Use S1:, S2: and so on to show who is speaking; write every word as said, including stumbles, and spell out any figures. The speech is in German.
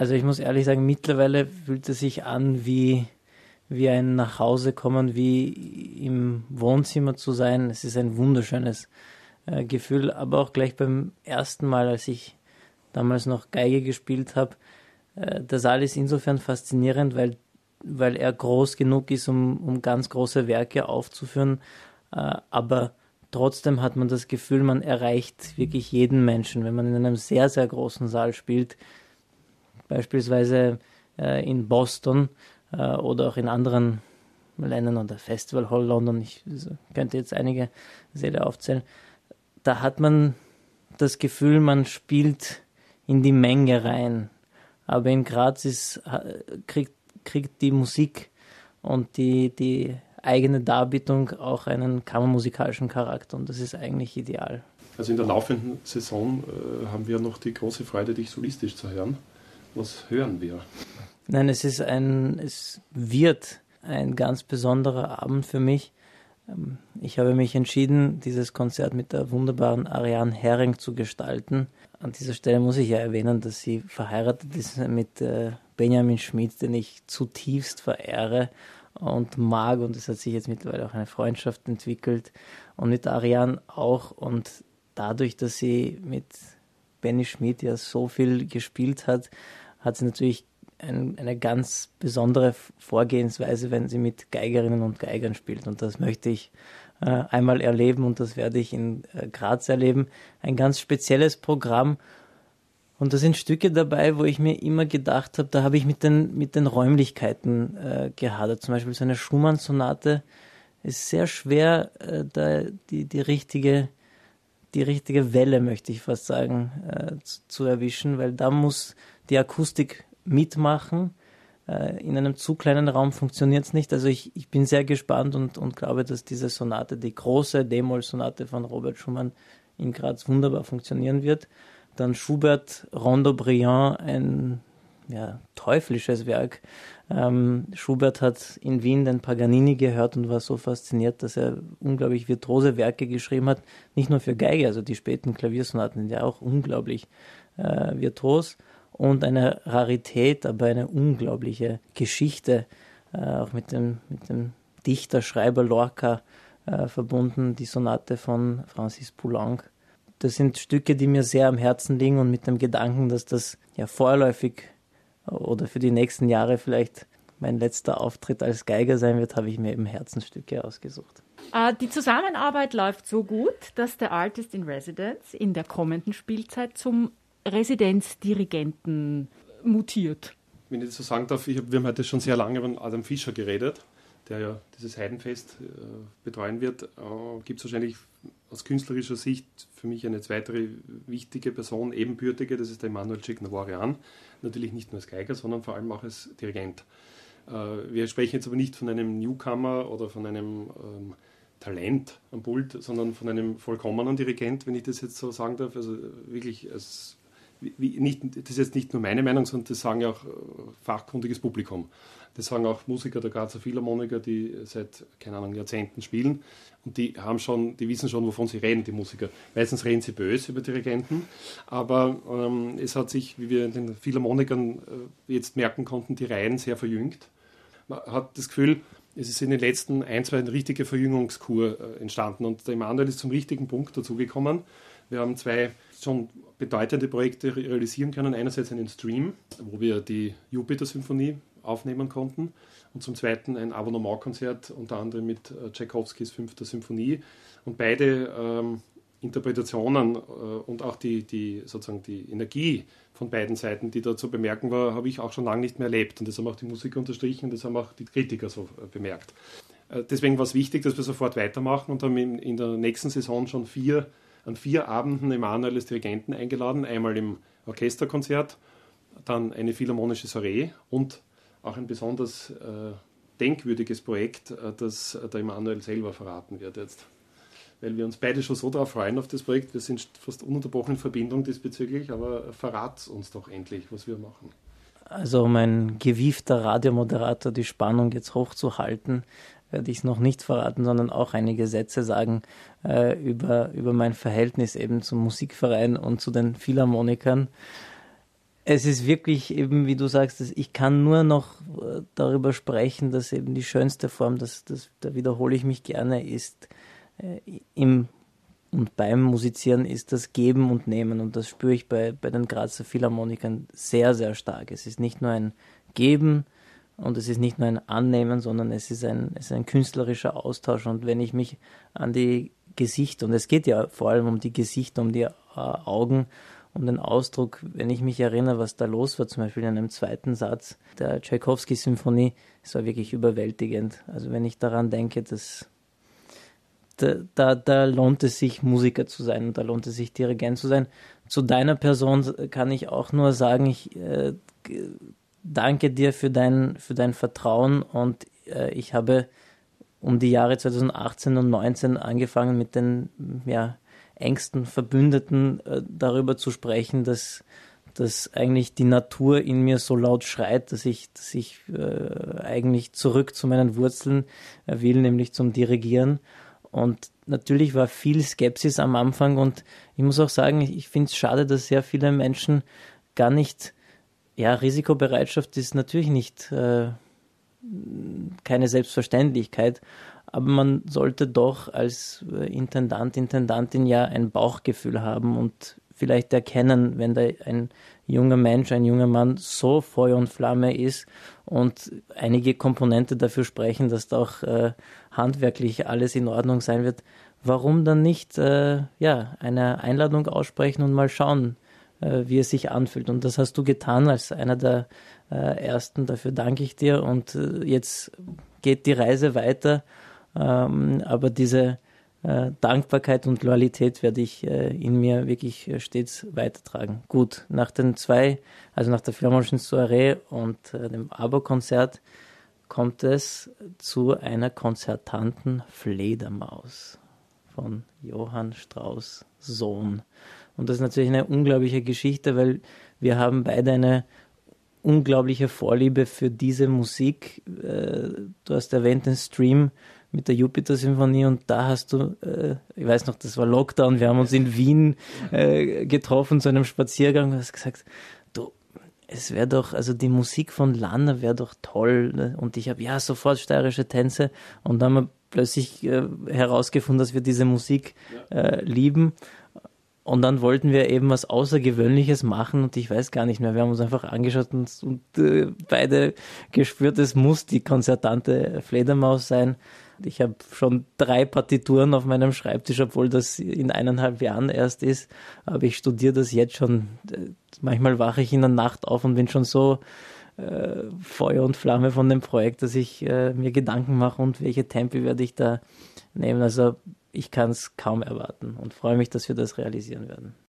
S1: Also ich muss ehrlich sagen, mittlerweile fühlt es sich an wie, wie ein Nachhausekommen, wie im Wohnzimmer zu sein. Es ist ein wunderschönes äh, Gefühl, aber auch gleich beim ersten Mal, als ich damals noch Geige gespielt habe, äh, der Saal ist insofern faszinierend, weil, weil er groß genug ist, um, um ganz große Werke aufzuführen, äh, aber trotzdem hat man das Gefühl, man erreicht wirklich jeden Menschen, wenn man in einem sehr, sehr großen Saal spielt. Beispielsweise äh, in Boston äh, oder auch in anderen Ländern oder Festival Hall London, ich könnte jetzt einige Säle aufzählen, da hat man das Gefühl, man spielt in die Menge rein. Aber in Graz ist, kriegt, kriegt die Musik und die, die eigene Darbietung auch einen kammermusikalischen Charakter und das ist eigentlich ideal.
S2: Also in der laufenden Saison äh, haben wir noch die große Freude, dich solistisch zu hören. Was hören wir?
S1: Nein, es ist ein, es wird ein ganz besonderer Abend für mich. Ich habe mich entschieden, dieses Konzert mit der wunderbaren Ariane Herring zu gestalten. An dieser Stelle muss ich ja erwähnen, dass sie verheiratet ist mit Benjamin Schmid, den ich zutiefst verehre und mag. Und es hat sich jetzt mittlerweile auch eine Freundschaft entwickelt. Und mit Ariane auch. Und dadurch, dass sie mit Benny Schmid ja so viel gespielt hat, hat sie natürlich ein, eine ganz besondere Vorgehensweise, wenn sie mit Geigerinnen und Geigern spielt. Und das möchte ich äh, einmal erleben und das werde ich in äh, Graz erleben. Ein ganz spezielles Programm. Und da sind Stücke dabei, wo ich mir immer gedacht habe, da habe ich mit den, mit den Räumlichkeiten äh, gehadert. Zum Beispiel so eine Schumann-Sonate ist sehr schwer, äh, da die, die richtige die richtige Welle, möchte ich fast sagen, äh, zu, zu erwischen, weil da muss die Akustik mitmachen. Äh, in einem zu kleinen Raum funktioniert es nicht. Also ich, ich bin sehr gespannt und, und glaube, dass diese Sonate, die große D-Moll-Sonate von Robert Schumann in Graz wunderbar funktionieren wird. Dann Schubert, Rondo Brillant, ein ja, teuflisches Werk. Ähm, Schubert hat in Wien den Paganini gehört und war so fasziniert, dass er unglaublich virtuose Werke geschrieben hat. Nicht nur für Geige, also die späten Klaviersonaten sind ja auch unglaublich äh, virtuos. Und eine Rarität, aber eine unglaubliche Geschichte, äh, auch mit dem, mit dem Dichter, Schreiber Lorca äh, verbunden, die Sonate von Francis Poulenc. Das sind Stücke, die mir sehr am Herzen liegen und mit dem Gedanken, dass das ja vorläufig oder für die nächsten Jahre vielleicht mein letzter Auftritt als Geiger sein wird, habe ich mir eben Herzensstücke ausgesucht.
S3: Uh, die Zusammenarbeit läuft so gut, dass der Artist in Residence in der kommenden Spielzeit zum Residenzdirigenten mutiert.
S2: Wenn ich das so sagen darf, ich hab, wir haben heute schon sehr lange über Adam Fischer geredet, der ja dieses Heidenfest äh, betreuen wird. Äh, Gibt es wahrscheinlich aus künstlerischer Sicht für mich eine weitere wichtige Person, ebenbürtige, das ist der Emmanuel Tchignavorian. Natürlich nicht nur als Geiger, sondern vor allem auch als Dirigent. Äh, wir sprechen jetzt aber nicht von einem Newcomer oder von einem ähm, Talent am Pult, sondern von einem vollkommenen Dirigent, wenn ich das jetzt so sagen darf. Also wirklich, als, wie, nicht, das ist jetzt nicht nur meine Meinung, sondern das sagen ja auch äh, fachkundiges Publikum. Das sagen auch Musiker der Grazer Philharmoniker, die seit, keine Ahnung, Jahrzehnten spielen. Und die haben schon, die wissen schon, wovon sie reden, die Musiker. Meistens reden sie böse über Dirigenten. Aber ähm, es hat sich, wie wir in den Philharmonikern äh, jetzt merken konnten, die Reihen sehr verjüngt. Man hat das Gefühl, es ist in den letzten ein, zwei eine richtige Verjüngungskur äh, entstanden. Und der Emanuel ist zum richtigen Punkt dazugekommen. Wir haben zwei schon bedeutende Projekte realisieren können. Einerseits einen Stream, wo wir die Jupiter-Symphonie aufnehmen konnten und zum Zweiten ein Abonnementkonzert, unter anderem mit äh, Tchaikovskys fünfter Symphonie. Und beide ähm, Interpretationen äh, und auch die, die, sozusagen die Energie von beiden Seiten, die da zu bemerken war, habe ich auch schon lange nicht mehr erlebt. Und das haben auch die Musiker unterstrichen und das haben auch die Kritiker so äh, bemerkt. Äh, deswegen war es wichtig, dass wir sofort weitermachen und haben in, in der nächsten Saison schon vier, an vier Abenden Emanuel als Dirigenten eingeladen. Einmal im Orchesterkonzert, dann eine philharmonische Soiree und auch ein besonders äh, denkwürdiges Projekt, äh, das der Emanuel selber verraten wird jetzt. Weil wir uns beide schon so darauf freuen auf das Projekt. Wir sind fast ununterbrochen in Verbindung diesbezüglich, aber verrat uns doch endlich, was wir machen.
S1: Also um ein gewiefter Radiomoderator die Spannung jetzt hochzuhalten, werde ich es noch nicht verraten, sondern auch einige Sätze sagen äh, über, über mein Verhältnis eben zum Musikverein und zu den Philharmonikern. Es ist wirklich eben, wie du sagst, ich kann nur noch darüber sprechen, dass eben die schönste Form, das, das, da wiederhole ich mich gerne, ist äh, im und beim Musizieren ist das Geben und Nehmen, und das spüre ich bei, bei den Grazer Philharmonikern sehr, sehr stark. Es ist nicht nur ein Geben und es ist nicht nur ein Annehmen, sondern es ist ein, es ist ein künstlerischer Austausch, und wenn ich mich an die Gesichter, und es geht ja vor allem um die Gesichter, um die äh, Augen, um den Ausdruck, wenn ich mich erinnere, was da los war, zum Beispiel in einem zweiten Satz der Tschaikowski-Symphonie, es war wirklich überwältigend. Also wenn ich daran denke, dass Da, da, da lohnt es sich, Musiker zu sein, und da lohnt es sich, Dirigent zu sein. Zu deiner Person kann ich auch nur sagen, ich äh, danke dir für dein, für dein Vertrauen, und äh, ich habe um die Jahre zweitausendachtzehn und neunzehn angefangen, mit den ja, engsten Verbündeten äh, darüber zu sprechen, dass, dass eigentlich die Natur in mir so laut schreit, dass ich, dass ich äh, eigentlich zurück zu meinen Wurzeln äh, will, nämlich zum Dirigieren. Und natürlich war viel Skepsis am Anfang, und ich muss auch sagen, ich finde es schade, dass sehr viele Menschen gar nicht, ja, Risikobereitschaft ist natürlich nicht äh, keine Selbstverständlichkeit, aber man sollte doch als Intendant, Intendantin ja ein Bauchgefühl haben und vielleicht erkennen, wenn da ein junger Mensch, ein junger Mann so Feuer und Flamme ist und einige Komponente dafür sprechen, dass da auch äh, handwerklich alles in Ordnung sein wird, warum dann nicht äh, ja, eine Einladung aussprechen und mal schauen, äh, wie es sich anfühlt. Und das hast du getan als einer der äh, Ersten, dafür danke ich dir, und äh, jetzt geht die Reise weiter, ähm, aber diese Äh, Dankbarkeit und Loyalität werde ich äh, in mir wirklich äh, stets weitertragen. Gut, nach den zwei, also nach der Philharmonischen Soiree und äh, dem ABBA-Konzert, kommt es zu einer konzertanten Fledermaus von Johann Strauss Sohn. Und das ist natürlich eine unglaubliche Geschichte, weil wir haben beide eine unglaubliche Vorliebe für diese Musik. Äh, du hast erwähnt den Stream mit der Jupiter-Symphonie, und da hast du, äh, ich weiß noch, das war Lockdown, wir haben uns in Wien äh, getroffen zu einem Spaziergang, und hast gesagt, du, es wäre doch, also die Musik von Lanner wäre doch toll, ne? Und ich habe, ja, sofort steirische Tänze, und dann haben wir plötzlich äh, herausgefunden, dass wir diese Musik äh, lieben. Und dann wollten wir eben was Außergewöhnliches machen, und ich weiß gar nicht mehr, wir haben uns einfach angeschaut und, und äh, beide gespürt, es muss die konzertante Fledermaus sein. Ich habe schon drei Partituren auf meinem Schreibtisch, obwohl das in eineinhalb Jahren erst ist, aber ich studiere das jetzt schon. Manchmal wache ich in der Nacht auf und bin schon so äh, Feuer und Flamme von dem Projekt, dass ich äh, mir Gedanken mache, und welche Tempi werde ich da nehmen. Also ich kann es kaum erwarten und freue mich, dass wir das realisieren werden.